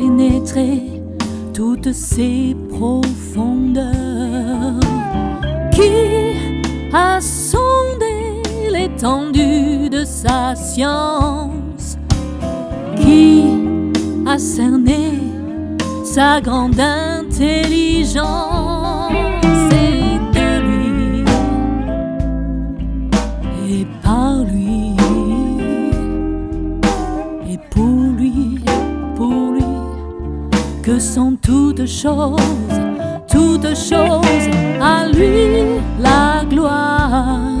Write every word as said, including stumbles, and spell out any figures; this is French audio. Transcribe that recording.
pénétrer toutes ces profondeurs, qui a sondé l'étendue de sa science, qui a cerné sa grande intelligence. Et de lui et par lui et pour lui, pour lui que sont toutes choses, toutes choses, à lui la gloire.